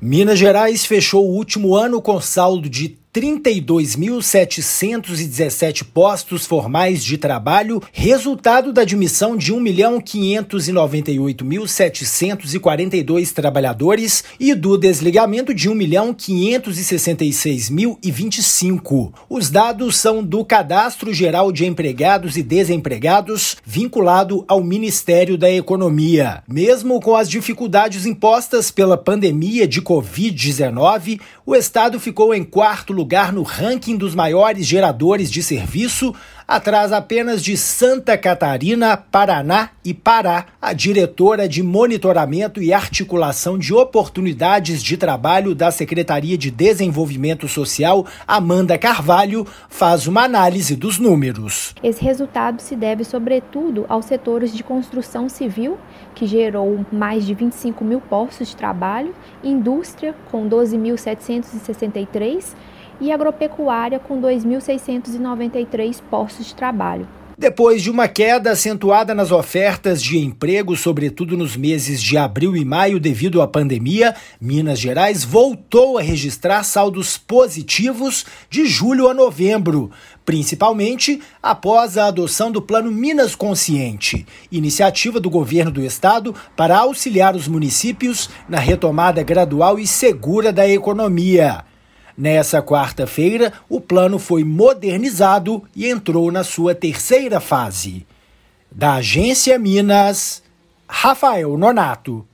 Minas Gerais fechou o último ano com saldo de 32.717 postos formais de trabalho, resultado da admissão de 1.598.742 trabalhadores e do desligamento de 1.566.025. Os dados são do Cadastro Geral de Empregados e Desempregados, vinculado ao Ministério da Economia. Mesmo com as dificuldades impostas pela pandemia de Covid-19, o Estado ficou em quarto lugar no ranking dos maiores geradores de serviço, atrás apenas de Santa Catarina, Paraná e Pará. A diretora de Monitoramento e Articulação de Oportunidades de Trabalho da Secretaria de Desenvolvimento Social, Amanda Carvalho, faz uma análise dos números. Esse resultado se deve, sobretudo, aos setores de construção civil, que gerou mais de 25 mil postos de trabalho, indústria, com 12.763, e agropecuária, com 2.693 postos de trabalho. Depois de uma queda acentuada nas ofertas de emprego, sobretudo nos meses de abril e maio devido à pandemia, Minas Gerais voltou a registrar saldos positivos de julho a novembro, principalmente após a adoção do Plano Minas Consciente, iniciativa do governo do estado para auxiliar os municípios na retomada gradual e segura da economia. Nessa quarta-feira, o plano foi modernizado e entrou na sua terceira fase. Da Agência Minas, Rafael Nonato.